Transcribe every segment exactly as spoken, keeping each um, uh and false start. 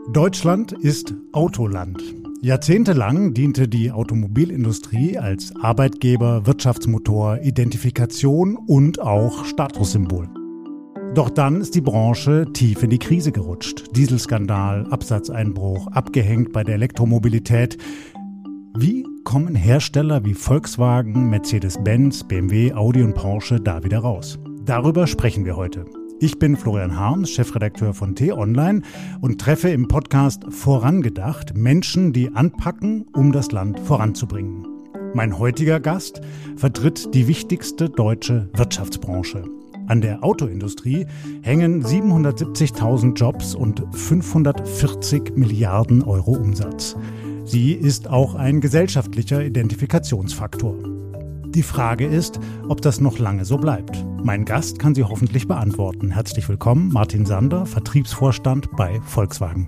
Deutschland ist Autoland. Jahrzehntelang diente die Automobilindustrie als Arbeitgeber, Wirtschaftsmotor, Identifikation und auch Statussymbol. Doch dann ist die Branche tief in die Krise gerutscht. Dieselskandal, Absatzeinbruch, abgehängt bei der Elektromobilität. Wie kommen Hersteller wie Volkswagen, Mercedes-Benz, B M W, Audi und Porsche da wieder raus? Darüber sprechen wir heute. Ich bin Florian Harms, Chefredakteur von T-Online und treffe im Podcast Vorangedacht Menschen, die anpacken, um das Land voranzubringen. Mein heutiger Gast vertritt die wichtigste deutsche Wirtschaftsbranche. An der Autoindustrie hängen siebenhundertsiebzigtausend Jobs und fünfhundertvierzig Milliarden Euro Umsatz. Sie ist auch ein gesellschaftlicher Identifikationsfaktor. Die Frage ist, ob das noch lange so bleibt. Mein Gast kann sie hoffentlich beantworten. Herzlich willkommen, Martin Sander, Vertriebsvorstand bei Volkswagen.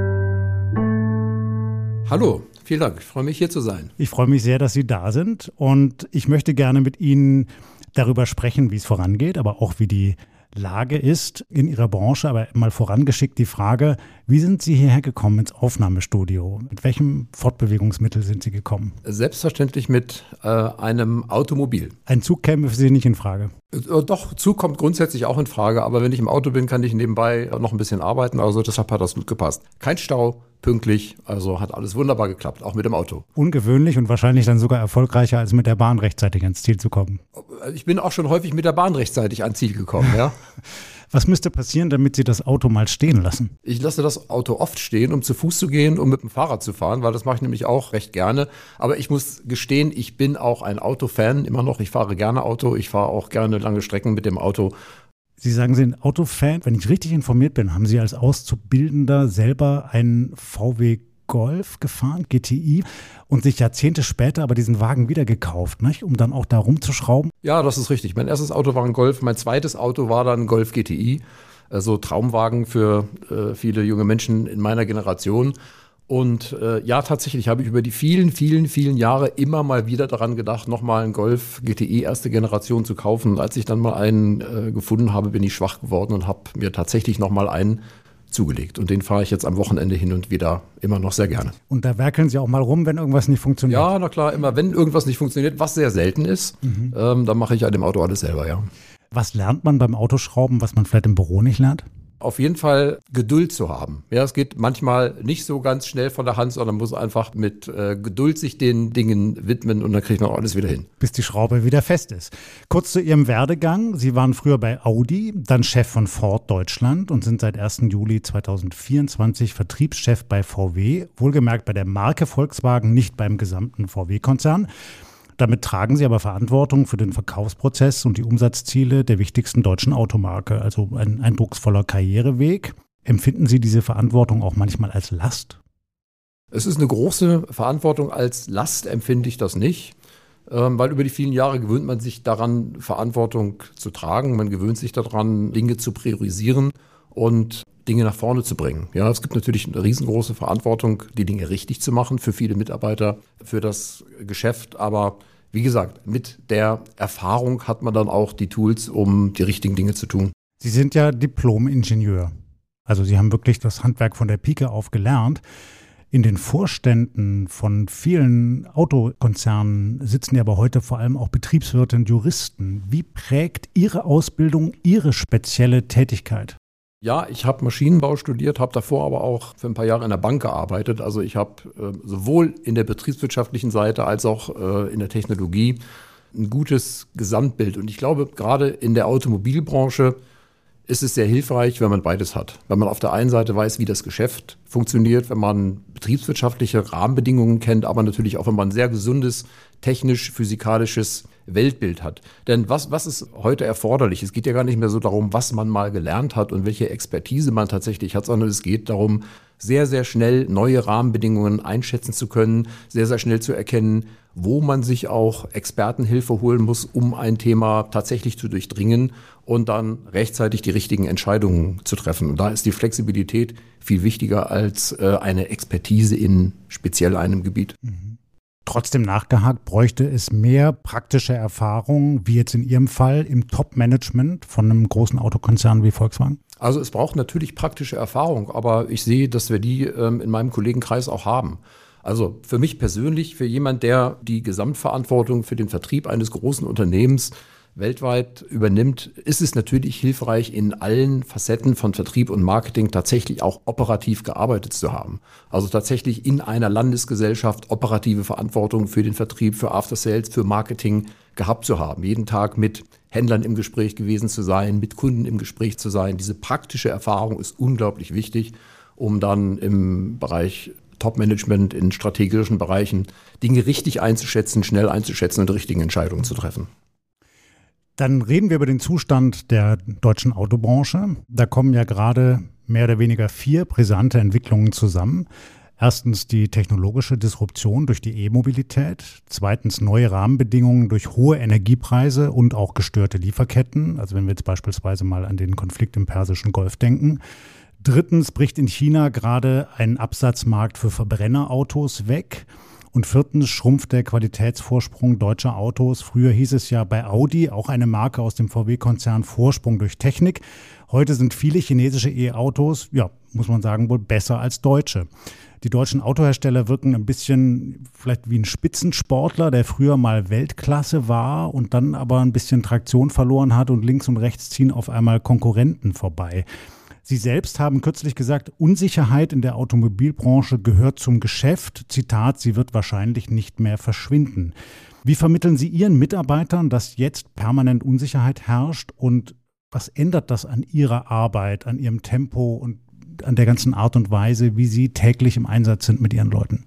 Hallo, vielen Dank. Ich freue mich, hier zu sein. Ich freue mich sehr, dass Sie da sind und ich möchte gerne mit Ihnen darüber sprechen, wie es vorangeht, aber auch wie die Lage ist in Ihrer Branche. Aber mal vorangeschickt die Frage, wie sind Sie hierher gekommen ins Aufnahmestudio? Mit welchem Fortbewegungsmittel sind Sie gekommen? Selbstverständlich mit äh, einem Automobil. Ein Zug käme für Sie nicht in Frage? Äh, doch, Zug kommt grundsätzlich auch in Frage, aber wenn ich im Auto bin, kann ich nebenbei noch ein bisschen arbeiten, also deshalb hat das gut gepasst. Kein Stau, pünktlich, also hat alles wunderbar geklappt, auch mit dem Auto. Ungewöhnlich und wahrscheinlich dann sogar erfolgreicher, als mit der Bahn rechtzeitig ans Ziel zu kommen. Ich bin auch schon häufig mit der Bahn rechtzeitig ans Ziel gekommen, ja. Was müsste passieren, damit Sie das Auto mal stehen lassen? Ich lasse das Auto oft stehen, um zu Fuß zu gehen, um mit dem Fahrrad zu fahren, weil das mache ich nämlich auch recht gerne. Aber ich muss gestehen, ich bin auch ein Autofan, immer noch. Ich fahre gerne Auto, ich fahre auch gerne lange Strecken mit dem Auto. Sie sagen, Sie sind Autofan. Wenn ich richtig informiert bin, haben Sie als Auszubildender selber einen V W Golf gefahren, G T I, und sich Jahrzehnte später aber diesen Wagen wieder gekauft, nicht? Um dann auch da rumzuschrauben? Ja, das ist richtig. Mein erstes Auto war ein Golf, mein zweites Auto war dann ein Golf G T I, also Traumwagen für äh, viele junge Menschen in meiner Generation. Und äh, ja, tatsächlich habe ich über die vielen, vielen, vielen Jahre immer mal wieder daran gedacht, nochmal einen Golf G T I erste Generation zu kaufen. Und als ich dann mal einen äh, gefunden habe, bin ich schwach geworden und habe mir tatsächlich nochmal einen zugelegt. Und den fahre ich jetzt am Wochenende hin und wieder immer noch sehr gerne. Und da werkeln Sie auch mal rum, wenn irgendwas nicht funktioniert? Ja, na klar, immer wenn irgendwas nicht funktioniert, was sehr selten ist, mhm. ähm, dann mache ich an dem Auto alles selber, ja. Was lernt man beim Autoschrauben, was man vielleicht im Büro nicht lernt? Auf jeden Fall Geduld zu haben. Ja, es geht manchmal nicht so ganz schnell von der Hand, sondern muss einfach mit äh, Geduld sich den Dingen widmen und dann kriegt man auch alles wieder hin. Bis die Schraube wieder fest ist. Kurz zu Ihrem Werdegang. Sie waren früher bei Audi, dann Chef von Ford Deutschland und sind seit ersten Juli zweitausendvierundzwanzig Vertriebschef bei V W. Wohlgemerkt bei der Marke Volkswagen, nicht beim gesamten V W-Konzern. Damit tragen Sie aber Verantwortung für den Verkaufsprozess und die Umsatzziele der wichtigsten deutschen Automarke. Also ein eindrucksvoller Karriereweg. Empfinden Sie diese Verantwortung auch manchmal als Last? Es ist eine große Verantwortung. Als Last empfinde ich das nicht, weil über die vielen Jahre gewöhnt man sich daran, Verantwortung zu tragen. Man gewöhnt sich daran, Dinge zu priorisieren und Dinge nach vorne zu bringen. Ja, es gibt natürlich eine riesengroße Verantwortung, die Dinge richtig zu machen für viele Mitarbeiter, für das Geschäft. Aber wie gesagt, mit der Erfahrung hat man dann auch die Tools, um die richtigen Dinge zu tun. Sie sind ja Diplom-Ingenieur. Also Sie haben wirklich das Handwerk von der Pike auf gelernt. In den Vorständen von vielen Autokonzernen sitzen ja aber heute vor allem auch Betriebswirte und Juristen. Wie prägt Ihre Ausbildung Ihre spezielle Tätigkeit? Ja, ich habe Maschinenbau studiert, habe davor aber auch für ein paar Jahre in der Bank gearbeitet. Also ich habe äh, sowohl in der betriebswirtschaftlichen Seite als auch äh, in der Technologie ein gutes Gesamtbild. Und ich glaube, gerade in der Automobilbranche ist es sehr hilfreich, wenn man beides hat. Wenn man auf der einen Seite weiß, wie das Geschäft funktioniert, wenn man betriebswirtschaftliche Rahmenbedingungen kennt, aber natürlich auch, wenn man ein sehr gesundes, technisch-physikalisches Weltbild hat. Denn was, was ist heute erforderlich? Es geht ja gar nicht mehr so darum, was man mal gelernt hat und welche Expertise man tatsächlich hat, sondern es geht darum, sehr, sehr schnell neue Rahmenbedingungen einschätzen zu können, sehr, sehr schnell zu erkennen, wo man sich auch Expertenhilfe holen muss, um ein Thema tatsächlich zu durchdringen und dann rechtzeitig die richtigen Entscheidungen zu treffen. Und da ist die Flexibilität viel wichtiger als äh, eine Expertise in speziell einem Gebiet. Mhm. Trotzdem nachgehakt, bräuchte es mehr praktische Erfahrung, wie jetzt in Ihrem Fall, im Top-Management von einem großen Autokonzern wie Volkswagen? Also es braucht natürlich praktische Erfahrung, aber ich sehe, dass wir die ähm, in meinem Kollegenkreis auch haben. Also für mich persönlich, für jemand, der die Gesamtverantwortung für den Vertrieb eines großen Unternehmens weltweit übernimmt, ist es natürlich hilfreich, in allen Facetten von Vertrieb und Marketing tatsächlich auch operativ gearbeitet zu haben. Also tatsächlich in einer Landesgesellschaft operative Verantwortung für den Vertrieb, für After Sales, für Marketing gehabt zu haben. Jeden Tag mit Händlern im Gespräch gewesen zu sein, mit Kunden im Gespräch zu sein. Diese praktische Erfahrung ist unglaublich wichtig, um dann im Bereich Top-Management in strategischen Bereichen Dinge richtig einzuschätzen, schnell einzuschätzen und die richtigen Entscheidungen zu treffen. Dann reden wir über den Zustand der deutschen Autobranche. Da kommen ja gerade mehr oder weniger vier brisante Entwicklungen zusammen. Erstens die technologische Disruption durch die E-Mobilität. Zweitens neue Rahmenbedingungen durch hohe Energiepreise und auch gestörte Lieferketten. Also wenn wir jetzt beispielsweise mal an den Konflikt im Persischen Golf denken. Drittens bricht in China gerade ein Absatzmarkt für Verbrennerautos weg. Und viertens schrumpft der Qualitätsvorsprung deutscher Autos. Früher hieß es ja bei Audi, auch eine Marke aus dem V W-Konzern, Vorsprung durch Technik. Heute sind viele chinesische E-Autos, ja, muss man sagen, wohl besser als deutsche. Die deutschen Autohersteller wirken ein bisschen vielleicht wie ein Spitzensportler, der früher mal Weltklasse war und dann aber ein bisschen Traktion verloren hat und links und rechts ziehen auf einmal Konkurrenten vorbei. Sie selbst haben kürzlich gesagt, Unsicherheit in der Automobilbranche gehört zum Geschäft. Zitat, sie wird wahrscheinlich nicht mehr verschwinden. Wie vermitteln Sie Ihren Mitarbeitern, dass jetzt permanent Unsicherheit herrscht und was ändert das an Ihrer Arbeit, an Ihrem Tempo und an der ganzen Art und Weise, wie Sie täglich im Einsatz sind mit Ihren Leuten?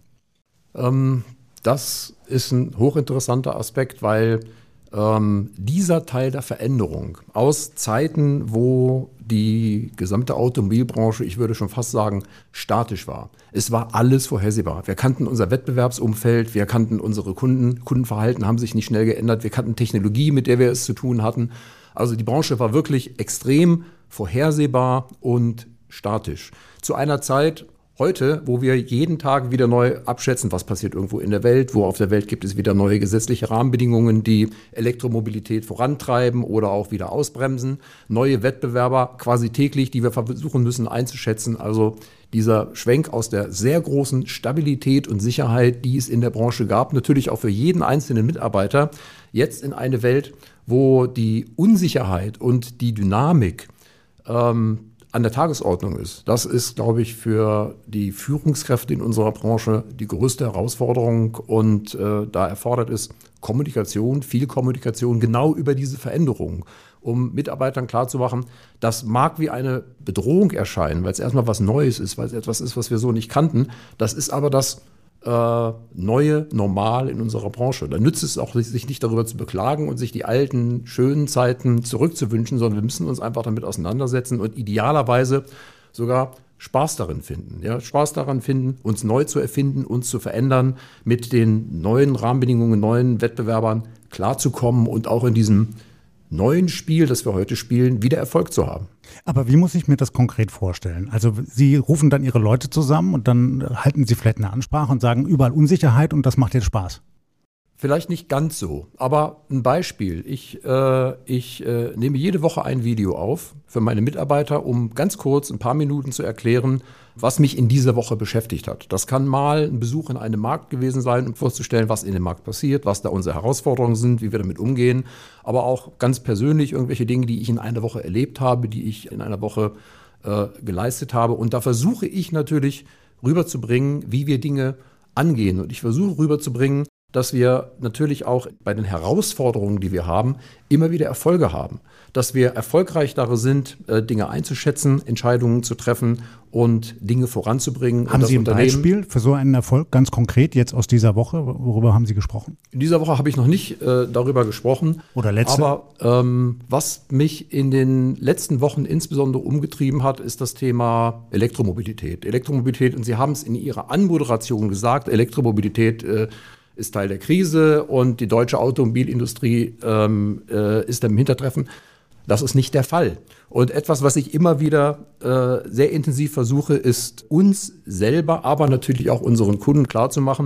Ähm, das ist ein hochinteressanter Aspekt, weil ähm, dieser Teil der Veränderung aus Zeiten, wo die gesamte Automobilbranche, ich würde schon fast sagen, statisch war. Es war alles vorhersehbar. Wir kannten unser Wettbewerbsumfeld, wir kannten unsere Kunden, Kundenverhalten haben sich nicht schnell geändert, wir kannten Technologie, mit der wir es zu tun hatten. Also die Branche war wirklich extrem vorhersehbar und statisch. Zu einer Zeit heute, wo wir jeden Tag wieder neu abschätzen, was passiert irgendwo in der Welt, wo auf der Welt gibt es wieder neue gesetzliche Rahmenbedingungen, die Elektromobilität vorantreiben oder auch wieder ausbremsen. Neue Wettbewerber quasi täglich, die wir versuchen müssen einzuschätzen. Also dieser Schwenk aus der sehr großen Stabilität und Sicherheit, die es in der Branche gab, natürlich auch für jeden einzelnen Mitarbeiter, jetzt in eine Welt, wo die Unsicherheit und die Dynamik ähm, an der Tagesordnung ist. Das ist, glaube ich, für die Führungskräfte in unserer Branche die größte Herausforderung und äh, da erfordert es Kommunikation, viel Kommunikation genau über diese Veränderungen, um Mitarbeitern klarzumachen, das mag wie eine Bedrohung erscheinen, weil es erstmal was Neues ist, weil es etwas ist, was wir so nicht kannten. Das ist aber das äh, neue Normal in unserer Branche. Da nützt es auch, sich nicht darüber zu beklagen und sich die alten, schönen Zeiten zurückzuwünschen, sondern wir müssen uns einfach damit auseinandersetzen und idealerweise sogar Spaß darin finden. Ja? Spaß daran finden, uns neu zu erfinden, uns zu verändern, mit den neuen Rahmenbedingungen, neuen Wettbewerbern klarzukommen und auch in diesem neuen Spiel, das wir heute spielen, wieder Erfolg zu haben. Aber wie muss ich mir das konkret vorstellen? Also Sie rufen dann Ihre Leute zusammen und dann halten Sie vielleicht eine Ansprache und sagen, überall Unsicherheit und das macht jetzt Spaß. Vielleicht nicht ganz so, aber ein Beispiel. Ich, äh, ich äh, nehme jede Woche ein Video auf für meine Mitarbeiter, um ganz kurz ein paar Minuten zu erklären, was mich in dieser Woche beschäftigt hat. Das kann mal ein Besuch in einem Markt gewesen sein, um vorzustellen, was in dem Markt passiert, was da unsere Herausforderungen sind, wie wir damit umgehen. Aber auch ganz persönlich irgendwelche Dinge, die ich in einer Woche erlebt habe, die ich in einer Woche äh, geleistet habe. Und da versuche ich natürlich rüberzubringen, wie wir Dinge angehen. Und ich versuche rüberzubringen, dass wir natürlich auch bei den Herausforderungen, die wir haben, immer wieder Erfolge haben. Dass wir erfolgreich darin sind, Dinge einzuschätzen, Entscheidungen zu treffen und Dinge voranzubringen. Haben Sie ein Beispiel für so einen Erfolg, ganz konkret jetzt aus dieser Woche? Worüber haben Sie gesprochen? In dieser Woche habe ich noch nicht äh, darüber gesprochen. Oder letzte? Aber ähm, was mich in den letzten Wochen insbesondere umgetrieben hat, ist das Thema Elektromobilität. Elektromobilität, und Sie haben es in Ihrer Anmoderation gesagt, Elektromobilität äh, ist Teil der Krise und die deutsche Automobilindustrie ähm, äh, ist im Hintertreffen. Das ist nicht der Fall. Und etwas, was ich immer wieder äh, sehr intensiv versuche, ist uns selber, aber natürlich auch unseren Kunden klarzumachen,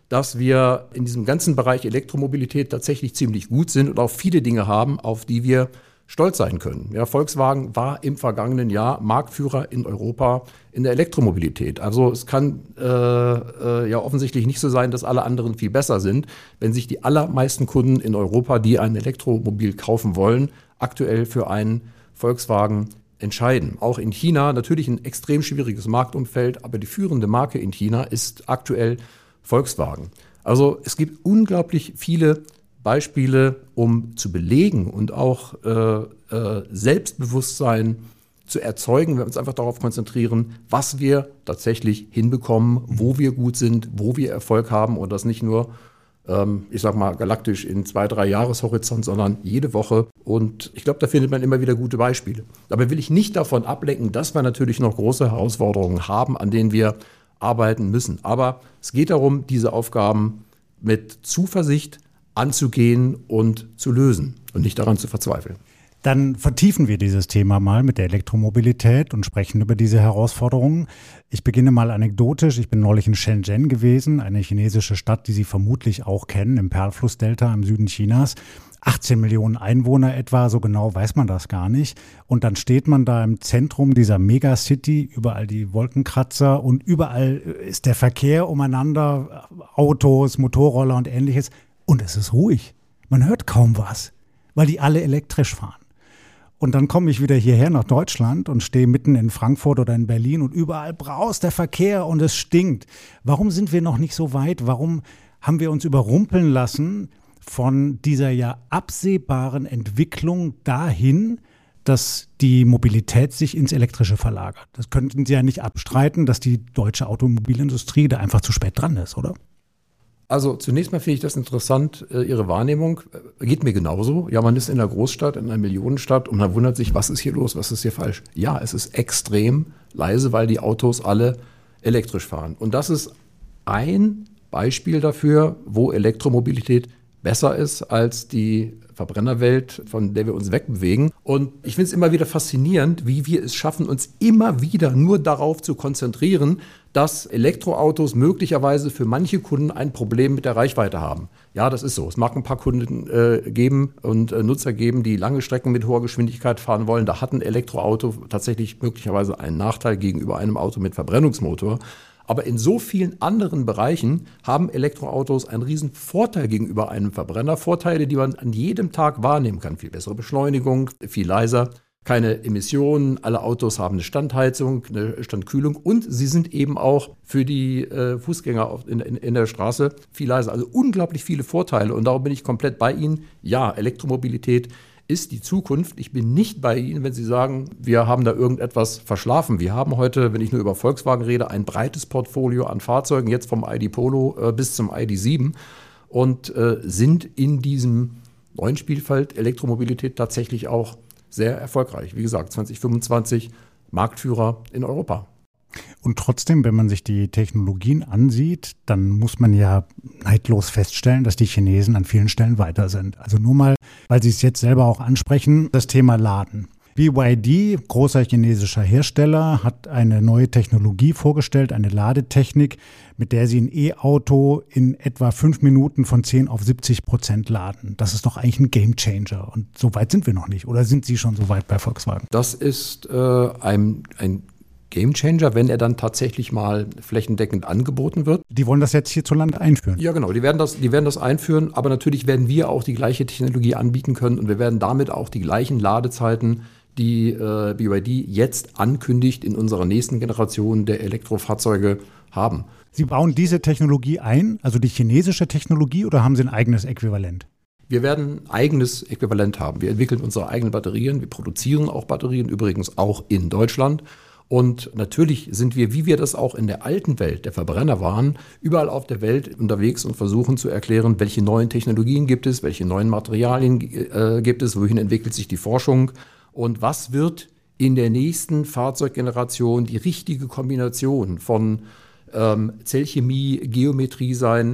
dass wir in diesem ganzen Bereich Elektromobilität tatsächlich ziemlich gut sind und auch viele Dinge haben, auf die wir stolz sein können. Ja, Volkswagen war im vergangenen Jahr Marktführer in Europa in der Elektromobilität. Also es kann äh, äh, ja offensichtlich nicht so sein, dass alle anderen viel besser sind, wenn sich die allermeisten Kunden in Europa, die ein Elektromobil kaufen wollen, aktuell für einen Volkswagen entscheiden. Auch in China natürlich ein extrem schwieriges Marktumfeld, aber die führende Marke in China ist aktuell Volkswagen. Also es gibt unglaublich viele Beispiele, um zu belegen und auch äh, äh, Selbstbewusstsein zu erzeugen, wenn wir uns einfach darauf konzentrieren, was wir tatsächlich hinbekommen, wo wir gut sind, wo wir Erfolg haben und das nicht nur, ähm, ich sag mal, galaktisch in zwei, drei Jahreshorizont, sondern jede Woche. Und ich glaube, da findet man immer wieder gute Beispiele. Dabei will ich nicht davon ablenken, dass wir natürlich noch große Herausforderungen haben, an denen wir arbeiten müssen. Aber es geht darum, diese Aufgaben mit Zuversicht anzugehen und zu lösen und nicht daran zu verzweifeln. Dann vertiefen wir dieses Thema mal mit der Elektromobilität und sprechen über diese Herausforderungen. Ich beginne mal anekdotisch. Ich bin neulich in Shenzhen gewesen, eine chinesische Stadt, die Sie vermutlich auch kennen, im Perlflussdelta im Süden Chinas. achtzehn Millionen Einwohner etwa, so genau weiß man das gar nicht. Und dann steht man da im Zentrum dieser Megacity, überall die Wolkenkratzer und überall ist der Verkehr umeinander, Autos, Motorroller und ähnliches. Und es ist ruhig. Man hört kaum was, weil die alle elektrisch fahren. Und dann komme ich wieder hierher nach Deutschland und stehe mitten in Frankfurt oder in Berlin und überall braust der Verkehr und es stinkt. Warum sind wir noch nicht so weit? Warum haben wir uns überrumpeln lassen von dieser ja absehbaren Entwicklung dahin, dass die Mobilität sich ins Elektrische verlagert? Das könnten Sie ja nicht abstreiten, dass die deutsche Automobilindustrie da einfach zu spät dran ist, oder? Also zunächst mal finde ich das interessant, Ihre Wahrnehmung. Geht mir genauso. Ja, man ist in einer Großstadt, in einer Millionenstadt und man wundert sich, was ist hier los, was ist hier falsch. Ja, es ist extrem leise, weil die Autos alle elektrisch fahren. Und das ist ein Beispiel dafür, wo Elektromobilität besser ist als die Verbrennerwelt, von der wir uns wegbewegen. Und ich finde es immer wieder faszinierend, wie wir es schaffen, uns immer wieder nur darauf zu konzentrieren, dass Elektroautos möglicherweise für manche Kunden ein Problem mit der Reichweite haben. Ja, das ist so. Es mag ein paar Kunden äh, geben und äh, Nutzer geben, die lange Strecken mit hoher Geschwindigkeit fahren wollen. Da hat ein Elektroauto tatsächlich möglicherweise einen Nachteil gegenüber einem Auto mit Verbrennungsmotor. Aber in so vielen anderen Bereichen haben Elektroautos einen riesen Vorteil gegenüber einem Verbrenner. Vorteile, die man an jedem Tag wahrnehmen kann. Viel bessere Beschleunigung, viel leiser, keine Emissionen. Alle Autos haben eine Standheizung, eine Standkühlung und sie sind eben auch für die äh, Fußgänger auf, in, in, in der Straße viel leiser. Also unglaublich viele Vorteile und darum bin ich komplett bei Ihnen. Ja, Elektromobilität ist die Zukunft. Ich bin nicht bei Ihnen, wenn Sie sagen, wir haben da irgendetwas verschlafen. Wir haben heute, wenn ich nur über Volkswagen rede, ein breites Portfolio an Fahrzeugen, jetzt vom I D Polo äh, bis zum I D sieben und äh, sind in diesem neuen Spielfeld Elektromobilität tatsächlich auch sehr erfolgreich. Wie gesagt, zwanzig fünfundzwanzig Marktführer in Europa. Und trotzdem, wenn man sich die Technologien ansieht, dann muss man ja neidlos feststellen, dass die Chinesen an vielen Stellen weiter sind. Also nur mal, weil Sie es jetzt selber auch ansprechen, das Thema Laden. B Y D, großer chinesischer Hersteller, hat eine neue Technologie vorgestellt, eine Ladetechnik, mit der sie ein E-Auto in etwa fünf Minuten von zehn auf siebzig Prozent laden. Das ist doch eigentlich ein Gamechanger. Und so weit sind wir noch nicht. Oder sind Sie schon so weit bei Volkswagen? Das ist äh, ein, ein Gamechanger, wenn er dann tatsächlich mal flächendeckend angeboten wird. Die wollen das jetzt hierzulande einführen? Ja, genau. Die werden das, die werden das einführen. Aber natürlich werden wir auch die gleiche Technologie anbieten können. Und wir werden damit auch die gleichen Ladezeiten, die äh, B Y D jetzt ankündigt, in unserer nächsten Generation der Elektrofahrzeuge haben. Sie bauen diese Technologie ein, also die chinesische Technologie, oder haben Sie ein eigenes Äquivalent? Wir werden ein eigenes Äquivalent haben. Wir entwickeln unsere eigenen Batterien. Wir produzieren auch Batterien, übrigens auch in Deutschland. Und natürlich sind wir, wie wir das auch in der alten Welt der Verbrenner waren, überall auf der Welt unterwegs und versuchen zu erklären, welche neuen Technologien gibt es, welche neuen Materialien äh, gibt es, wohin entwickelt sich die Forschung und was wird in der nächsten Fahrzeuggeneration die richtige Kombination von ähm, Zellchemie, Geometrie sein,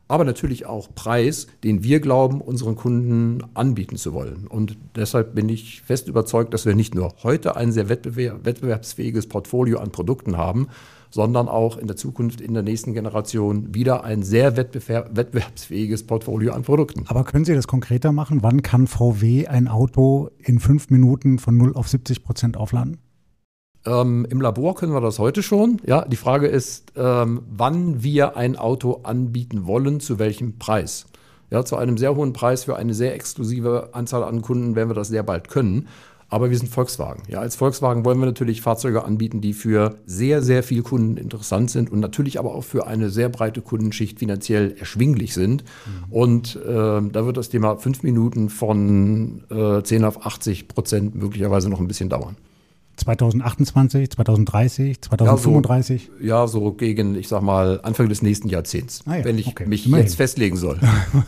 aber natürlich auch Preis, den wir glauben, unseren Kunden anbieten zu wollen. Und deshalb bin ich fest überzeugt, dass wir nicht nur heute ein sehr wettbewerb- wettbewerbsfähiges Portfolio an Produkten haben, sondern auch in der Zukunft, in der nächsten Generation wieder ein sehr wettbewerb- wettbewerbsfähiges Portfolio an Produkten. Aber können Sie das konkreter machen? Wann kann V W ein Auto in fünf Minuten von null auf siebzig Prozent aufladen? Ähm, Im Labor können wir das heute schon. Ja, die Frage ist, ähm, wann wir ein Auto anbieten wollen, zu welchem Preis. Ja, zu einem sehr hohen Preis für eine sehr exklusive Anzahl an Kunden werden wir das sehr bald können. Aber wir sind Volkswagen. Ja, als Volkswagen wollen wir natürlich Fahrzeuge anbieten, die für sehr, sehr viele Kunden interessant sind und natürlich aber auch für eine sehr breite Kundenschicht finanziell erschwinglich sind. Mhm. Und äh, da wird das Thema fünf Minuten von äh, zehn auf achtzig Prozent möglicherweise noch ein bisschen dauern. zwanzig achtundzwanzig, zwanzig dreißig, zwanzig fünfunddreißig? Ja, so, ja, so gegen, ich sag mal, Anfang des nächsten Jahrzehnts, ah ja, wenn ich okay. mich Immerhin. jetzt festlegen soll.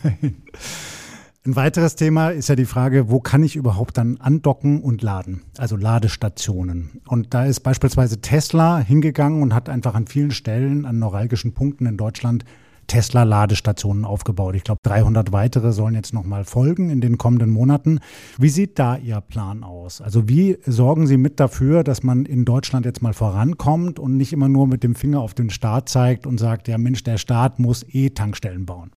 Ein weiteres Thema ist ja die Frage, wo kann ich überhaupt dann andocken und laden? Also Ladestationen. Und da ist beispielsweise Tesla hingegangen und hat einfach an vielen Stellen, an neuralgischen Punkten in Deutschland, Tesla-Ladestationen aufgebaut. Ich glaube, dreihundert weitere sollen jetzt nochmal folgen in den kommenden Monaten. Wie sieht da Ihr Plan aus? Also wie sorgen Sie mit dafür, dass man in Deutschland jetzt mal vorankommt und nicht immer nur mit dem Finger auf den Staat zeigt und sagt, ja Mensch, der Staat muss eh Tankstellen bauen?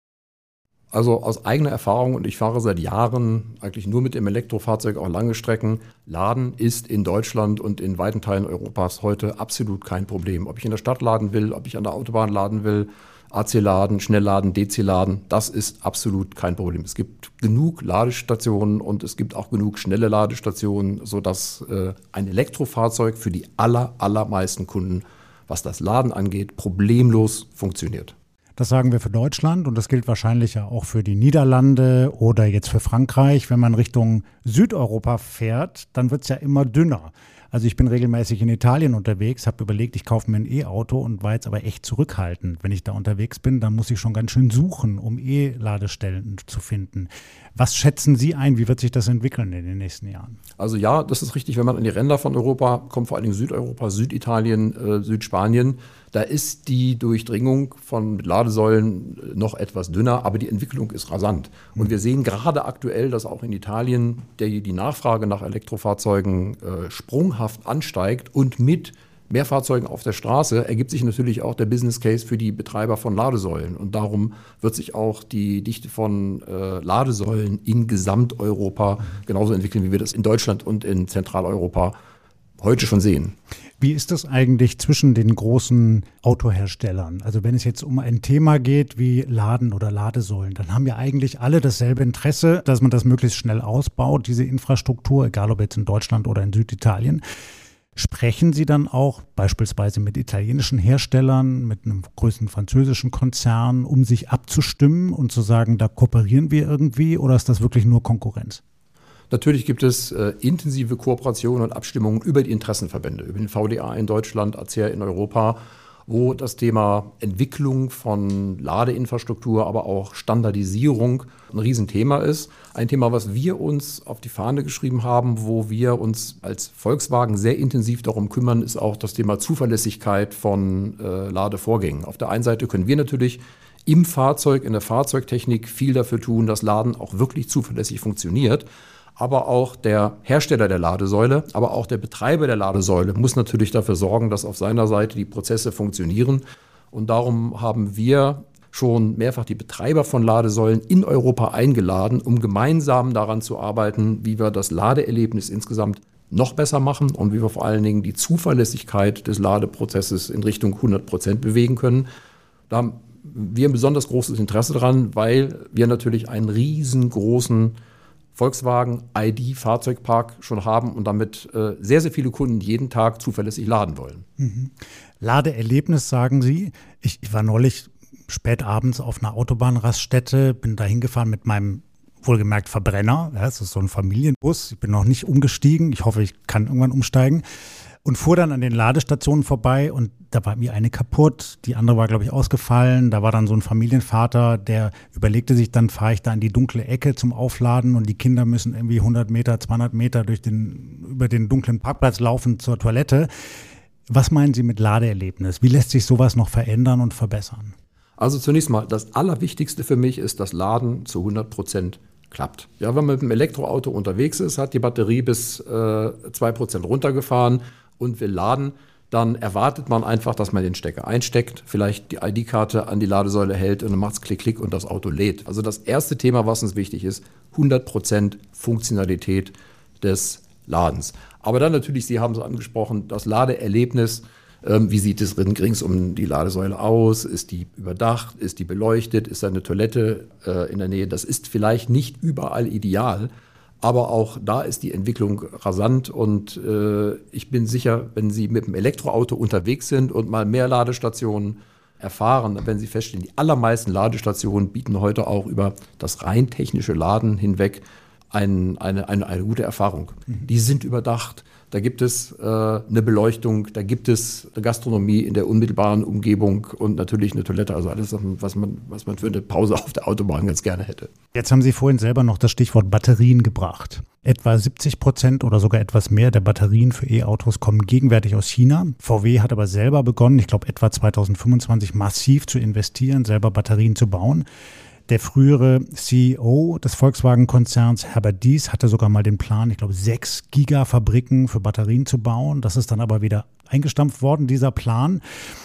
Also aus eigener Erfahrung, und ich fahre seit Jahren eigentlich nur mit dem Elektrofahrzeug auch lange Strecken, Laden ist in Deutschland und in weiten Teilen Europas heute absolut kein Problem. Ob ich in der Stadt laden will, ob ich an der Autobahn laden will, A C-Laden, Schnellladen, D C-Laden, das ist absolut kein Problem. Es gibt genug Ladestationen und es gibt auch genug schnelle Ladestationen, sodass äh, ein Elektrofahrzeug für die aller, allermeisten Kunden, was das Laden angeht, problemlos funktioniert. Das sagen wir für Deutschland und das gilt wahrscheinlich ja auch für die Niederlande oder jetzt für Frankreich. Wenn man Richtung Südeuropa fährt, dann wird es ja immer dünner. Also ich bin regelmäßig in Italien unterwegs, habe überlegt, ich kaufe mir ein E-Auto und war jetzt aber echt zurückhaltend. Wenn ich da unterwegs bin, dann muss ich schon ganz schön suchen, um E-Ladestellen zu finden. Was schätzen Sie ein, wie wird sich das entwickeln in den nächsten Jahren? Also ja, das ist richtig, wenn man an die Ränder von Europa kommt, vor allen Dingen Südeuropa, Süditalien, äh, Südspanien, da ist die Durchdringung von Ladesäulen noch etwas dünner, aber die Entwicklung ist rasant. Und wir sehen gerade aktuell, dass auch in Italien der, die Nachfrage nach Elektrofahrzeugen äh, sprunghaft ansteigt und mit mehr Fahrzeugen auf der Straße ergibt sich natürlich auch der Business Case für die Betreiber von Ladesäulen. Und darum wird sich auch die Dichte von äh, Ladesäulen in Gesamteuropa genauso entwickeln, wie wir das in Deutschland und in Zentraleuropa heute schon sehen. Wie ist das eigentlich zwischen den großen Autoherstellern? Also wenn es jetzt um ein Thema geht wie Laden oder Ladesäulen, dann haben ja eigentlich alle dasselbe Interesse, dass man das möglichst schnell ausbaut, diese Infrastruktur, egal ob jetzt in Deutschland oder in Süditalien. Sprechen Sie dann auch beispielsweise mit italienischen Herstellern, mit einem größeren französischen Konzern, um sich abzustimmen und zu sagen, da kooperieren wir irgendwie, oder ist das wirklich nur Konkurrenz? Natürlich gibt es äh, intensive Kooperationen und Abstimmungen über die Interessenverbände, über den V D A in Deutschland, A C E R in Europa, wo das Thema Entwicklung von Ladeinfrastruktur, aber auch Standardisierung ein Riesenthema ist. Ein Thema, was wir uns auf die Fahne geschrieben haben, wo wir uns als Volkswagen sehr intensiv darum kümmern, ist auch das Thema Zuverlässigkeit von äh, Ladevorgängen. Auf der einen Seite können wir natürlich im Fahrzeug, in der Fahrzeugtechnik viel dafür tun, dass Laden auch wirklich zuverlässig funktioniert. Aber auch der Hersteller der Ladesäule, aber auch der Betreiber der Ladesäule muss natürlich dafür sorgen, dass auf seiner Seite die Prozesse funktionieren. Und darum haben wir schon mehrfach die Betreiber von Ladesäulen in Europa eingeladen, um gemeinsam daran zu arbeiten, wie wir das Ladeerlebnis insgesamt noch besser machen und wie wir vor allen Dingen die Zuverlässigkeit des Ladeprozesses in Richtung hundert Prozent bewegen können. Da haben wir ein besonders großes Interesse dran, weil wir natürlich einen riesengroßen Volkswagen I D-Fahrzeugpark schon haben und damit äh, sehr, sehr viele Kunden jeden Tag zuverlässig laden wollen. Mhm. Ladeerlebnis, sagen Sie. Ich, ich war neulich spät abends auf einer Autobahnraststätte, bin da hingefahren mit meinem wohlgemerkt Verbrenner. Ja, das ist so ein Familienbus. Ich bin noch nicht umgestiegen. Ich hoffe, ich kann irgendwann umsteigen. Und fuhr dann an den Ladestationen vorbei und da war mir eine kaputt, die andere war, glaube ich, ausgefallen. Da war dann so ein Familienvater, der überlegte sich, dann fahre ich da in die dunkle Ecke zum Aufladen und die Kinder müssen irgendwie hundert Meter, zweihundert Meter durch den, über den dunklen Parkplatz laufen zur Toilette. Was meinen Sie mit Ladeerlebnis? Wie lässt sich sowas noch verändern und verbessern? Also zunächst mal, das Allerwichtigste für mich ist, dass Laden zu hundert Prozent klappt. Ja, wenn man mit einem Elektroauto unterwegs ist, hat die Batterie bis äh, zwei Prozent runtergefahren und will laden, dann erwartet man einfach, dass man den Stecker einsteckt, vielleicht die I D-Karte an die Ladesäule hält und dann macht es Klick, Klick und das Auto lädt. Also das erste Thema, was uns wichtig ist, hundert Prozent Funktionalität des Ladens. Aber dann natürlich, Sie haben es angesprochen, das Ladeerlebnis. Ähm, wie sieht es rings um die Ladesäule aus? Ist die überdacht? Ist die beleuchtet? Ist da eine Toilette äh, in der Nähe? Das ist vielleicht nicht überall ideal, aber auch da ist die Entwicklung rasant und äh, ich bin sicher, wenn Sie mit dem Elektroauto unterwegs sind und mal mehr Ladestationen erfahren, dann werden Sie feststellen, die allermeisten Ladestationen bieten heute auch über das rein technische Laden hinweg ein, eine, eine, eine gute Erfahrung. Mhm. Die sind überdacht. Da gibt es äh, eine Beleuchtung, da gibt es eine Gastronomie in der unmittelbaren Umgebung und natürlich eine Toilette, also alles, was man, was man für eine Pause auf der Autobahn ganz gerne hätte. Jetzt haben Sie vorhin selber noch das Stichwort Batterien gebracht. Etwa siebzig Prozent oder sogar etwas mehr der Batterien für E-Autos kommen gegenwärtig aus China. V W hat aber selber begonnen, ich glaube etwa zweitausendfünfundzwanzig massiv zu investieren, selber Batterien zu bauen. Der frühere C E O des Volkswagen-Konzerns, Herbert Diess, hatte sogar mal den Plan, ich glaube, sechs Gigafabriken für Batterien zu bauen. Das ist dann aber wieder eingestampft worden, dieser Plan.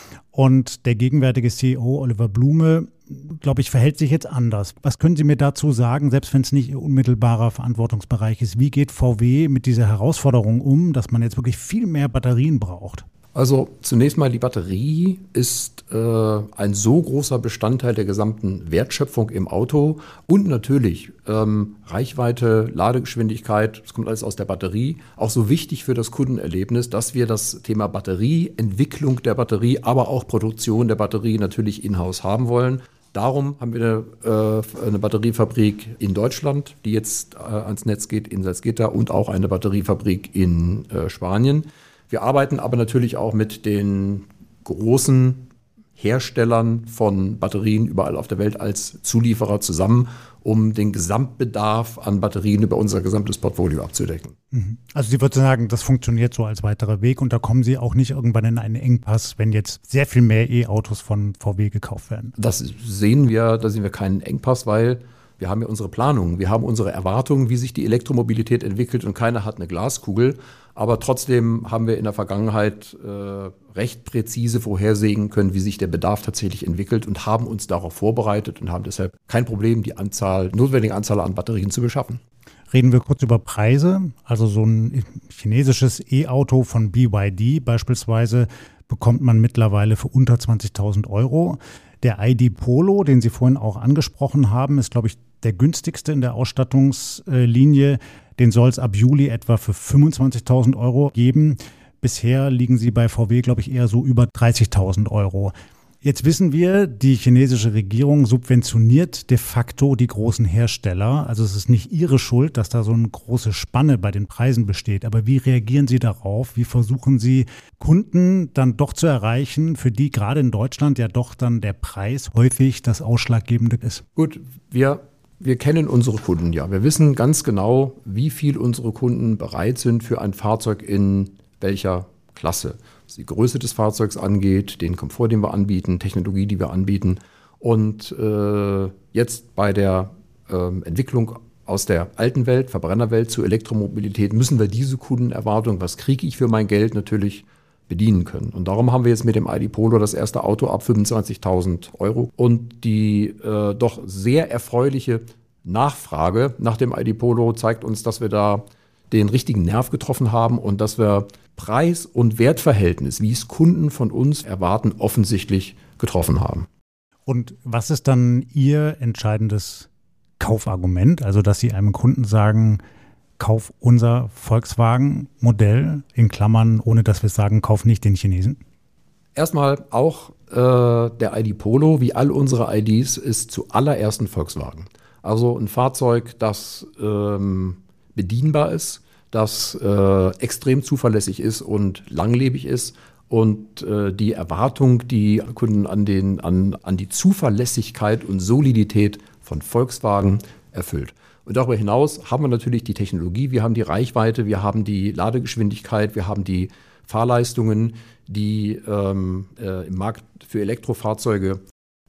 Und der gegenwärtige C E O, Oliver Blume, glaube ich, verhält sich jetzt anders. Was können Sie mir dazu sagen, selbst wenn es nicht Ihr unmittelbarer Verantwortungsbereich ist? Wie geht V W mit dieser Herausforderung um, dass man jetzt wirklich viel mehr Batterien braucht? Also zunächst mal, die Batterie ist äh, ein so großer Bestandteil der gesamten Wertschöpfung im Auto und natürlich ähm, Reichweite, Ladegeschwindigkeit, das kommt alles aus der Batterie, auch so wichtig für das Kundenerlebnis, dass wir das Thema Batterie, Entwicklung der Batterie, aber auch Produktion der Batterie natürlich in-house haben wollen. Darum haben wir eine, äh, eine Batteriefabrik in Deutschland, die jetzt äh, ans Netz geht in Salzgitter und auch eine Batteriefabrik in äh, Spanien. Wir arbeiten aber natürlich auch mit den großen Herstellern von Batterien überall auf der Welt als Zulieferer zusammen, um den Gesamtbedarf an Batterien über unser gesamtes Portfolio abzudecken. Also Sie würden sagen, das funktioniert so als weiterer Weg und da kommen Sie auch nicht irgendwann in einen Engpass, wenn jetzt sehr viel mehr E-Autos von V W gekauft werden? Das sehen wir, da sehen wir keinen Engpass, weil wir haben ja unsere Planungen, wir haben unsere Erwartungen, wie sich die Elektromobilität entwickelt und keiner hat eine Glaskugel. Aber trotzdem haben wir in der Vergangenheit äh, recht präzise vorhersehen können, wie sich der Bedarf tatsächlich entwickelt und haben uns darauf vorbereitet und haben deshalb kein Problem, die Anzahl, notwendige Anzahl an Batterien zu beschaffen. Reden wir kurz über Preise. Also so ein chinesisches E-Auto von B Y D beispielsweise bekommt man mittlerweile für unter zwanzigtausend Euro. Der I D Polo, den Sie vorhin auch angesprochen haben, ist, glaube ich, der günstigste in der Ausstattungslinie. Den soll es ab Juli etwa für fünfundzwanzigtausend Euro geben. Bisher liegen sie bei V W, glaube ich, eher so über dreißigtausend Euro. Jetzt wissen wir, die chinesische Regierung subventioniert de facto die großen Hersteller. Also es ist nicht ihre Schuld, dass da so eine große Spanne bei den Preisen besteht. Aber wie reagieren Sie darauf? Wie versuchen Sie, Kunden dann doch zu erreichen, für die gerade in Deutschland ja doch dann der Preis häufig das Ausschlaggebende ist? Gut, wir Wir kennen unsere Kunden ja. Wir wissen ganz genau, wie viel unsere Kunden bereit sind für ein Fahrzeug in welcher Klasse. Was die Größe des Fahrzeugs angeht, den Komfort, den wir anbieten, Technologie, die wir anbieten. Und äh, jetzt bei der äh, Entwicklung aus der alten Welt, Verbrennerwelt zur Elektromobilität, müssen wir diese Kundenerwartung, was kriege ich für mein Geld, natürlich bedienen können. Und darum haben wir jetzt mit dem I D Polo das erste Auto ab fünfundzwanzigtausend Euro. Und die äh, doch sehr erfreuliche Nachfrage nach dem I D Polo zeigt uns, dass wir da den richtigen Nerv getroffen haben und dass wir Preis- und Wertverhältnis, wie es Kunden von uns erwarten, offensichtlich getroffen haben. Und was ist dann Ihr entscheidendes Kaufargument? Also, dass Sie einem Kunden sagen, kauf unser Volkswagen-Modell, in Klammern, ohne dass wir sagen, kauf nicht den Chinesen? Erstmal auch äh, der I D Polo, wie all unsere I Ds, ist zuallererst ein Volkswagen. Also ein Fahrzeug, das ähm, bedienbar ist, das äh, extrem zuverlässig ist und langlebig ist und äh, die Erwartung, die Kunden an, den, an, an die Zuverlässigkeit und Solidität von Volkswagen erfüllt. Und darüber hinaus haben wir natürlich die Technologie, wir haben die Reichweite, wir haben die Ladegeschwindigkeit, wir haben die Fahrleistungen, die ähm, äh, im Markt für Elektrofahrzeuge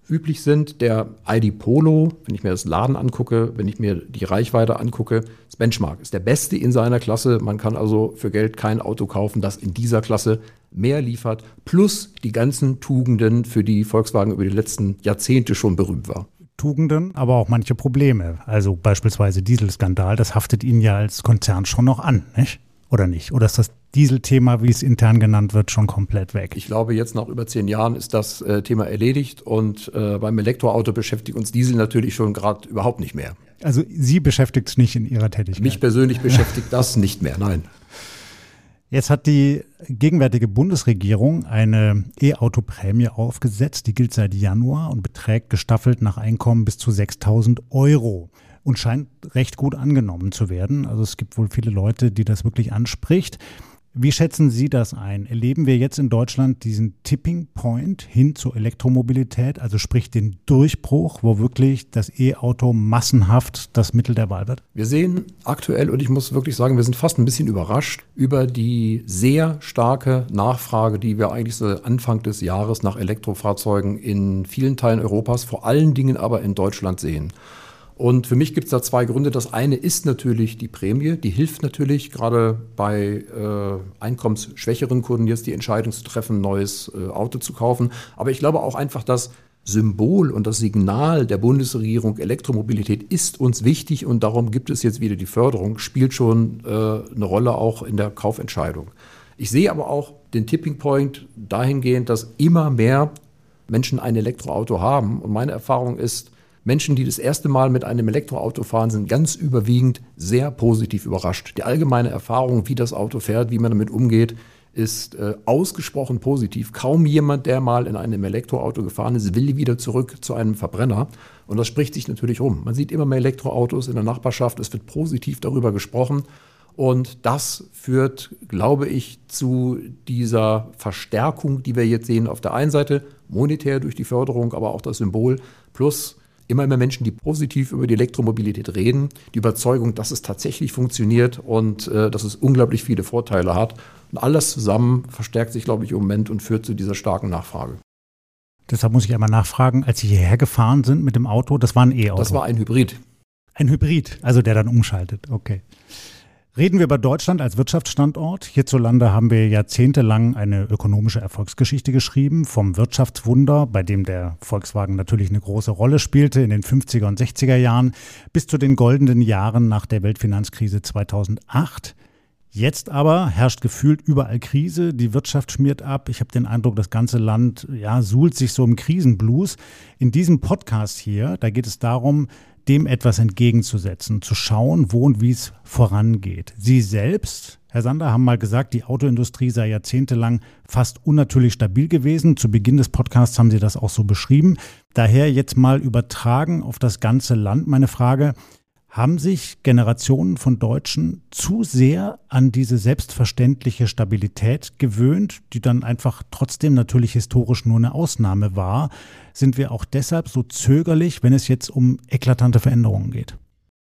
üblich sind. Der I D Polo, wenn ich mir das Laden angucke, wenn ich mir die Reichweite angucke, das Benchmark ist der beste in seiner Klasse. Man kann also für Geld kein Auto kaufen, das in dieser Klasse mehr liefert, plus die ganzen Tugenden, für die Volkswagen über die letzten Jahrzehnte schon berühmt war. Tugenden, aber auch manche Probleme. Also beispielsweise Dieselskandal, das haftet Ihnen ja als Konzern schon noch an, nicht? Oder nicht? Oder ist das Dieselthema, wie es intern genannt wird, schon komplett weg? Ich glaube, jetzt nach über zehn Jahren ist das äh, Thema erledigt und äh, beim Elektroauto beschäftigt uns Diesel natürlich schon gerade überhaupt nicht mehr. Also Sie beschäftigt es nicht in Ihrer Tätigkeit? Mich persönlich beschäftigt das nicht mehr, nein. Jetzt hat die gegenwärtige Bundesregierung eine E-Auto-Prämie aufgesetzt, die gilt seit Januar und beträgt gestaffelt nach Einkommen bis zu sechstausend Euro und scheint recht gut angenommen zu werden. Also es gibt wohl viele Leute, die das wirklich anspricht. Wie schätzen Sie das ein? Erleben wir jetzt in Deutschland diesen Tipping Point hin zur Elektromobilität, also sprich den Durchbruch, wo wirklich das E-Auto massenhaft das Mittel der Wahl wird? Wir sehen aktuell, und ich muss wirklich sagen, wir sind fast ein bisschen überrascht über die sehr starke Nachfrage, die wir eigentlich so Anfang des Jahres nach Elektrofahrzeugen in vielen Teilen Europas, vor allen Dingen aber in Deutschland sehen. Und für mich gibt es da zwei Gründe. Das eine ist natürlich die Prämie. Die hilft natürlich gerade bei äh, einkommensschwächeren Kunden jetzt die Entscheidung zu treffen, ein neues äh, Auto zu kaufen. Aber ich glaube auch einfach, das Symbol und das Signal der Bundesregierung Elektromobilität ist uns wichtig und darum gibt es jetzt wieder die Förderung, spielt schon äh, eine Rolle auch in der Kaufentscheidung. Ich sehe aber auch den Tipping Point dahingehend, dass immer mehr Menschen ein Elektroauto haben. Und meine Erfahrung ist, Menschen, die das erste Mal mit einem Elektroauto fahren, sind ganz überwiegend sehr positiv überrascht. Die allgemeine Erfahrung, wie das Auto fährt, wie man damit umgeht, ist äh, ausgesprochen positiv. Kaum jemand, der mal in einem Elektroauto gefahren ist, will wieder zurück zu einem Verbrenner. Und das spricht sich natürlich rum. Man sieht immer mehr Elektroautos in der Nachbarschaft. Es wird positiv darüber gesprochen. Und das führt, glaube ich, zu dieser Verstärkung, die wir jetzt sehen. Auf der einen Seite monetär durch die Förderung, aber auch das Symbol plus immer mehr Menschen, die positiv über die Elektromobilität reden, die Überzeugung, dass es tatsächlich funktioniert und äh, dass es unglaublich viele Vorteile hat. Und alles zusammen verstärkt sich, glaube ich, im Moment und führt zu dieser starken Nachfrage. Deshalb muss ich einmal nachfragen, als Sie hierher gefahren sind mit dem Auto, das war ein E-Auto? Das war ein Hybrid. Ein Hybrid, also der dann umschaltet, okay. Reden wir über Deutschland als Wirtschaftsstandort. Hierzulande haben wir jahrzehntelang eine ökonomische Erfolgsgeschichte geschrieben, vom Wirtschaftswunder, bei dem der Volkswagen natürlich eine große Rolle spielte in den fünfziger und sechziger Jahren, bis zu den goldenen Jahren nach der Weltfinanzkrise zweitausendacht. Jetzt aber herrscht gefühlt überall Krise, die Wirtschaft schmiert ab. Ich habe den Eindruck, das ganze Land ja, suhlt sich so im Krisenblues. In diesem Podcast hier, da geht es darum, dem etwas entgegenzusetzen, zu schauen, wo und wie es vorangeht. Sie selbst, Herr Sander, haben mal gesagt, die Autoindustrie sei jahrzehntelang fast unnatürlich stabil gewesen. Zu Beginn des Podcasts haben Sie das auch so beschrieben. Daher jetzt mal übertragen auf das ganze Land meine Frage: Haben sich Generationen von Deutschen zu sehr an diese selbstverständliche Stabilität gewöhnt, die dann einfach trotzdem natürlich historisch nur eine Ausnahme war? Sind wir auch deshalb so zögerlich, wenn es jetzt um eklatante Veränderungen geht?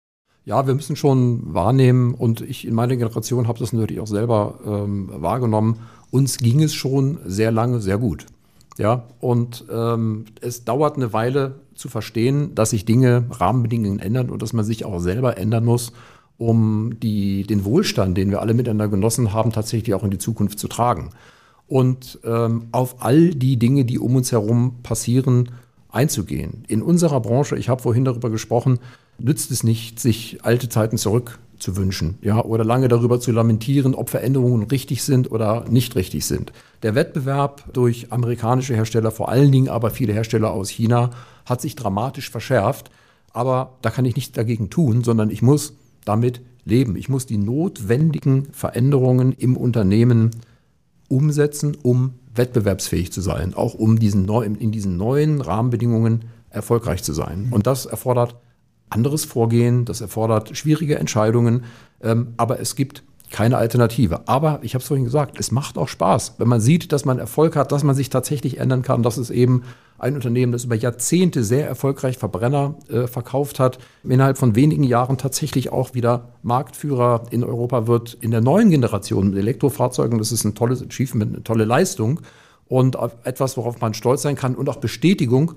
Ja, wir müssen schon wahrnehmen, und ich in meiner Generation habe das natürlich auch selber ähm, wahrgenommen, uns ging es schon sehr lange sehr gut. Ja, und ähm, es dauert eine Weile zu verstehen, dass sich Dinge, Rahmenbedingungen ändern und dass man sich auch selber ändern muss, um die, den Wohlstand, den wir alle miteinander genossen haben, tatsächlich auch in die Zukunft zu tragen. Und ähm, auf all die Dinge, die um uns herum passieren, einzugehen. In unserer Branche, ich habe vorhin darüber gesprochen, nützt es nicht, sich alte Zeiten zurückzuwünschen, ja, oder lange darüber zu lamentieren, ob Veränderungen richtig sind oder nicht richtig sind. Der Wettbewerb durch amerikanische Hersteller, vor allen Dingen aber viele Hersteller aus China, hat sich dramatisch verschärft. Aber da kann ich nichts dagegen tun, sondern ich muss damit leben. Ich muss die notwendigen Veränderungen im Unternehmen umsetzen, um wettbewerbsfähig zu sein, auch um diesen neu, in diesen neuen Rahmenbedingungen erfolgreich zu sein. Und das erfordert anderes Vorgehen, das erfordert schwierige Entscheidungen, ähm, aber es gibt keine Alternative. Aber ich habe es vorhin gesagt, es macht auch Spaß, wenn man sieht, dass man Erfolg hat, dass man sich tatsächlich ändern kann, dass es eben ein Unternehmen, das über Jahrzehnte sehr erfolgreich Verbrenner äh, verkauft hat, innerhalb von wenigen Jahren tatsächlich auch wieder Marktführer in Europa wird, in der neuen Generation mit Elektrofahrzeugen. Das ist ein tolles Achievement, eine tolle Leistung und etwas, worauf man stolz sein kann und auch Bestätigung,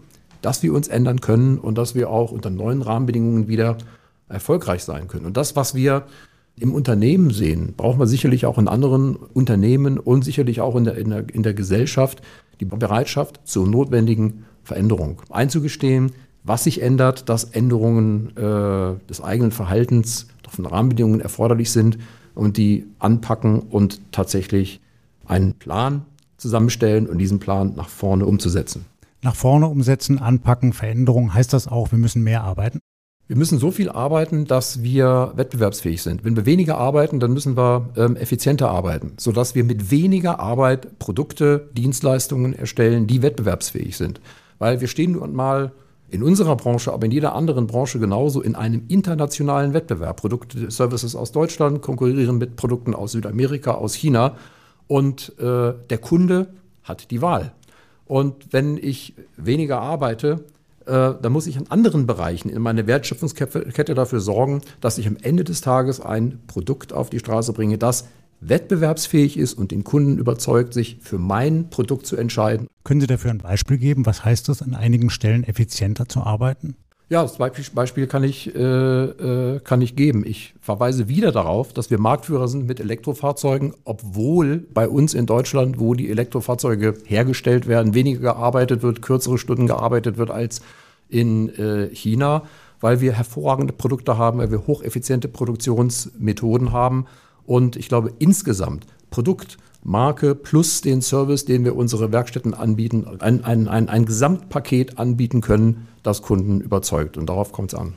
dass wir uns ändern können und dass wir auch unter neuen Rahmenbedingungen wieder erfolgreich sein können. Und das, was wir im Unternehmen sehen, brauchen wir sicherlich auch in anderen Unternehmen und sicherlich auch in der, in der, in der Gesellschaft, die Bereitschaft zur notwendigen Veränderung. Einzugestehen, was sich ändert, dass Änderungen äh, des eigenen Verhaltens von Rahmenbedingungen erforderlich sind und die anpacken und tatsächlich einen Plan zusammenstellen und diesen Plan nach vorne umzusetzen. Nach vorne umsetzen, anpacken, Veränderung, heißt das auch, wir müssen mehr arbeiten? Wir müssen so viel arbeiten, dass wir wettbewerbsfähig sind. Wenn wir weniger arbeiten, dann müssen wir ähm, effizienter arbeiten, sodass wir mit weniger Arbeit Produkte, Dienstleistungen erstellen, die wettbewerbsfähig sind. Weil wir stehen nun mal in unserer Branche, aber in jeder anderen Branche genauso in einem internationalen Wettbewerb. Produkte, Services aus Deutschland konkurrieren mit Produkten aus Südamerika, aus China und äh, der Kunde hat die Wahl. Und wenn ich weniger arbeite, äh, dann muss ich in anderen Bereichen in meiner Wertschöpfungskette dafür sorgen, dass ich am Ende des Tages ein Produkt auf die Straße bringe, das wettbewerbsfähig ist und den Kunden überzeugt, sich für mein Produkt zu entscheiden. Können Sie dafür ein Beispiel geben? Was heißt es, an einigen Stellen effizienter zu arbeiten? Ja, das Beispiel kann ich, äh, kann ich geben. Ich verweise wieder darauf, dass wir Marktführer sind mit Elektrofahrzeugen, obwohl bei uns in Deutschland, wo die Elektrofahrzeuge hergestellt werden, weniger gearbeitet wird, kürzere Stunden gearbeitet wird als in äh, China, weil wir hervorragende Produkte haben, weil wir hocheffiziente Produktionsmethoden haben. Und ich glaube, insgesamt Produkt, Marke plus den Service, den wir unsere Werkstätten anbieten, ein, ein, ein, ein Gesamtpaket anbieten können, das Kunden überzeugt. Und darauf kommt es an.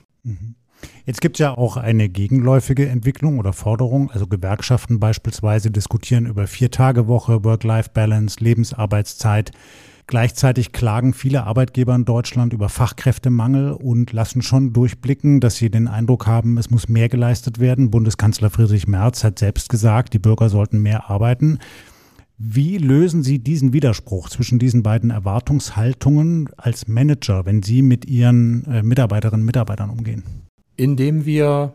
Jetzt gibt es ja auch eine gegenläufige Entwicklung oder Forderung. Also Gewerkschaften beispielsweise diskutieren über Vier-Tage-Woche, Work-Life-Balance, Lebensarbeitszeit. Gleichzeitig klagen viele Arbeitgeber in Deutschland über Fachkräftemangel und lassen schon durchblicken, dass sie den Eindruck haben, es muss mehr geleistet werden. Bundeskanzler Friedrich Merz hat selbst gesagt, die Bürger sollten mehr arbeiten. Wie lösen Sie diesen Widerspruch zwischen diesen beiden Erwartungshaltungen als Manager, wenn Sie mit Ihren äh, Mitarbeiterinnen und Mitarbeitern umgehen? Indem wir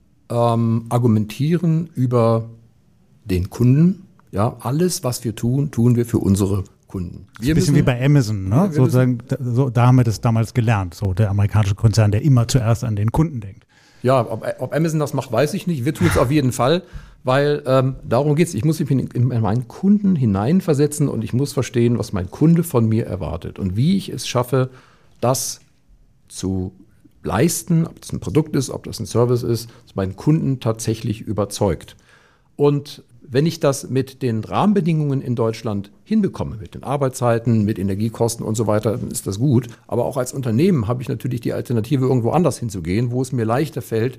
ähm, argumentieren über den Kunden. Ja, alles, was wir tun, tun wir für unsere Kunden. Wir ein bisschen wie bei Amazon, ne? Ja, sozusagen, da, so, da haben wir das damals gelernt, so der amerikanische Konzern, der immer zuerst an den Kunden denkt. Ja, ob, ob Amazon das macht, weiß ich nicht. Wir tun es auf jeden Fall, weil ähm, darum geht es. Ich muss mich in, in meinen Kunden hineinversetzen und ich muss verstehen, was mein Kunde von mir erwartet und wie ich es schaffe, das zu leisten, ob das ein Produkt ist, ob das ein Service ist, das meinen Kunden tatsächlich überzeugt. Und wenn ich das mit den Rahmenbedingungen in Deutschland hinbekomme, mit den Arbeitszeiten, mit Energiekosten und so weiter, dann ist das gut. Aber auch als Unternehmen habe ich natürlich die Alternative, irgendwo anders hinzugehen, wo es mir leichter fällt,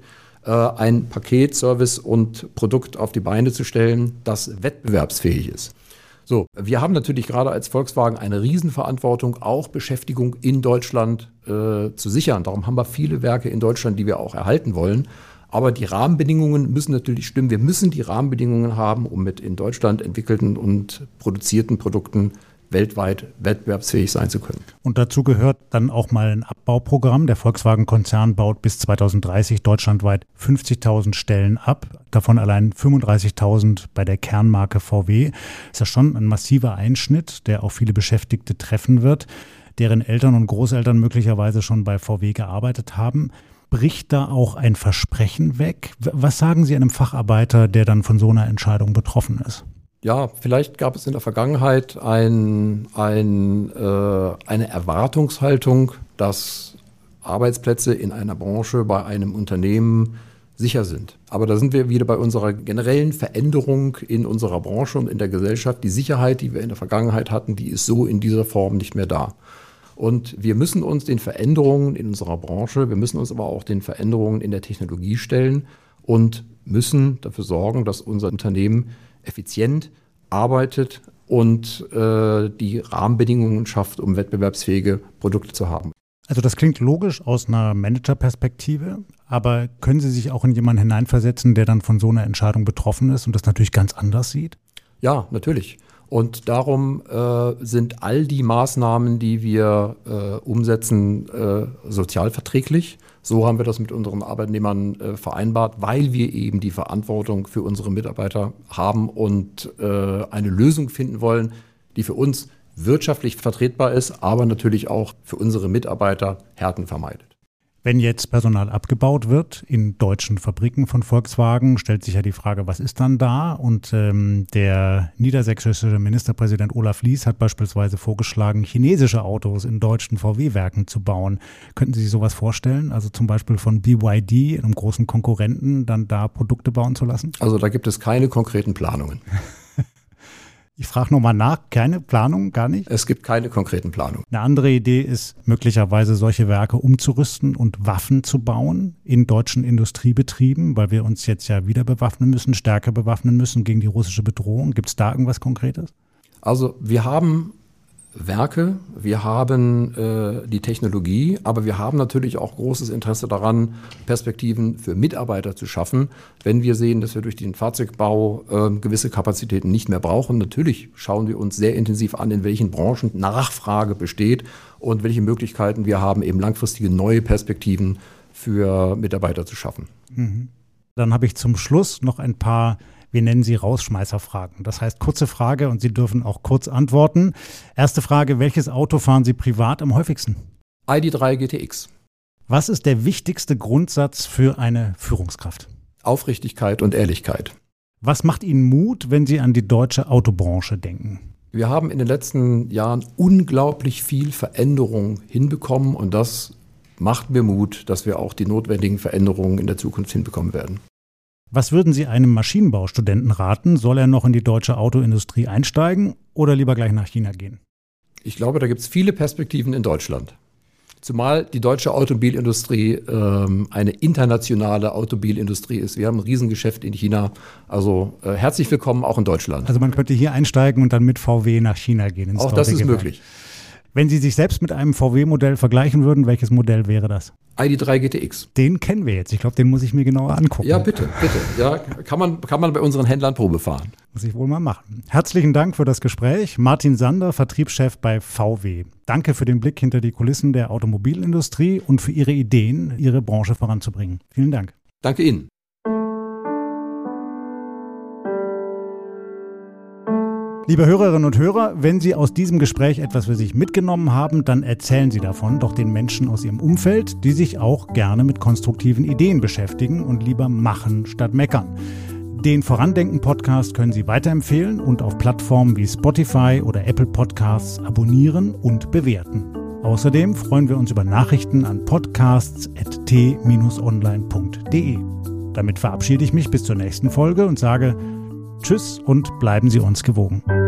ein Paket, Service und Produkt auf die Beine zu stellen, das wettbewerbsfähig ist. So, wir haben natürlich gerade als Volkswagen eine Riesenverantwortung, auch Beschäftigung in Deutschland äh, zu sichern. Darum haben wir viele Werke in Deutschland, die wir auch erhalten wollen. Aber die Rahmenbedingungen müssen natürlich stimmen. Wir müssen die Rahmenbedingungen haben, um mit in Deutschland entwickelten und produzierten Produkten weltweit wettbewerbsfähig sein zu können. Und dazu gehört dann auch mal ein Abbauprogramm. Der Volkswagen-Konzern baut bis zweitausenddreißig deutschlandweit fünfzigtausend Stellen ab, davon allein fünfunddreißigtausend bei der Kernmarke V W. Das ist ja schon ein massiver Einschnitt, der auch viele Beschäftigte treffen wird, deren Eltern und Großeltern möglicherweise schon bei V W gearbeitet haben. Bricht da auch ein Versprechen weg? Was sagen Sie einem Facharbeiter, der dann von so einer Entscheidung betroffen ist? Ja, vielleicht gab es in der Vergangenheit ein, ein, äh, eine Erwartungshaltung, dass Arbeitsplätze in einer Branche bei einem Unternehmen sicher sind. Aber da sind wir wieder bei unserer generellen Veränderung in unserer Branche und in der Gesellschaft. Die Sicherheit, die wir in der Vergangenheit hatten, die ist so in dieser Form nicht mehr da. Und wir müssen uns den Veränderungen in unserer Branche, wir müssen uns aber auch den Veränderungen in der Technologie stellen und müssen dafür sorgen, dass unser Unternehmen effizient arbeitet und äh, die Rahmenbedingungen schafft, um wettbewerbsfähige Produkte zu haben. Also das klingt logisch aus einer Managerperspektive, aber können Sie sich auch in jemanden hineinversetzen, der dann von so einer Entscheidung betroffen ist und das natürlich ganz anders sieht? Ja, natürlich. Und darum äh, sind all die Maßnahmen, die wir äh, umsetzen, äh, sozialverträglich. So haben wir das mit unseren Arbeitnehmern äh, vereinbart, weil wir eben die Verantwortung für unsere Mitarbeiter haben und äh, eine Lösung finden wollen, die für uns wirtschaftlich vertretbar ist, aber natürlich auch für unsere Mitarbeiter Härten vermeidet. Wenn jetzt Personal abgebaut wird in deutschen Fabriken von Volkswagen, stellt sich ja die Frage, was ist dann da? Und ähm, der niedersächsische Ministerpräsident Olaf Lies hat beispielsweise vorgeschlagen, chinesische Autos in deutschen V W-Werken zu bauen. Könnten Sie sich sowas vorstellen? Also zum Beispiel von B Y D, einem großen Konkurrenten, dann da Produkte bauen zu lassen? Also da gibt es keine konkreten Planungen. Ich frage nochmal nach, keine Planung, gar nicht? Es gibt keine konkreten Planungen. Eine andere Idee ist, möglicherweise solche Werke umzurüsten und Waffen zu bauen in deutschen Industriebetrieben, weil wir uns jetzt ja wieder bewaffnen müssen, stärker bewaffnen müssen gegen die russische Bedrohung. Gibt es da irgendwas Konkretes? Also wir haben Werke, wir haben äh, die Technologie, aber wir haben natürlich auch großes Interesse daran, Perspektiven für Mitarbeiter zu schaffen. Wenn wir sehen, dass wir durch den Fahrzeugbau äh, gewisse Kapazitäten nicht mehr brauchen, natürlich schauen wir uns sehr intensiv an, in welchen Branchen Nachfrage besteht und welche Möglichkeiten wir haben, eben langfristige neue Perspektiven für Mitarbeiter zu schaffen. Mhm. Dann habe ich zum Schluss noch ein paar, wir nennen sie Rausschmeißerfragen. Das heißt, kurze Frage und Sie dürfen auch kurz antworten. Erste Frage, welches Auto fahren Sie privat am häufigsten? I D drei G T X. Was ist der wichtigste Grundsatz für eine Führungskraft? Aufrichtigkeit und Ehrlichkeit. Was macht Ihnen Mut, wenn Sie an die deutsche Autobranche denken? Wir haben in den letzten Jahren unglaublich viel Veränderung hinbekommen und das macht mir Mut, dass wir auch die notwendigen Veränderungen in der Zukunft hinbekommen werden. Was würden Sie einem Maschinenbaustudenten raten? Soll er noch in die deutsche Autoindustrie einsteigen oder lieber gleich nach China gehen? Ich glaube, da gibt es viele Perspektiven in Deutschland. Zumal die deutsche Automobilindustrie ähm, eine internationale Automobilindustrie ist. Wir haben ein Riesengeschäft in China. Also äh, herzlich willkommen auch in Deutschland. Also man könnte hier einsteigen und dann mit V W nach China gehen. Ins auch das ist möglich. Wenn Sie sich selbst mit einem V W-Modell vergleichen würden, welches Modell wäre das? I D drei G T X. Den kennen wir jetzt. Ich glaube, den muss ich mir genauer angucken. Ja, bitte, bitte. Ja, kann man, kann man bei unseren Händlern Probe fahren. Muss ich wohl mal machen. Herzlichen Dank für das Gespräch. Martin Sander, Vertriebschef bei V W. Danke für den Blick hinter die Kulissen der Automobilindustrie und für Ihre Ideen, Ihre Branche voranzubringen. Vielen Dank. Danke Ihnen. Liebe Hörerinnen und Hörer, wenn Sie aus diesem Gespräch etwas für sich mitgenommen haben, dann erzählen Sie davon doch den Menschen aus Ihrem Umfeld, die sich auch gerne mit konstruktiven Ideen beschäftigen und lieber machen statt meckern. Den Vorandenken-Podcast können Sie weiterempfehlen und auf Plattformen wie Spotify oder Apple Podcasts abonnieren und bewerten. Außerdem freuen wir uns über Nachrichten an podcasts at t dash online punkt de. Damit verabschiede ich mich bis zur nächsten Folge und sage Tschüss und bleiben Sie uns gewogen.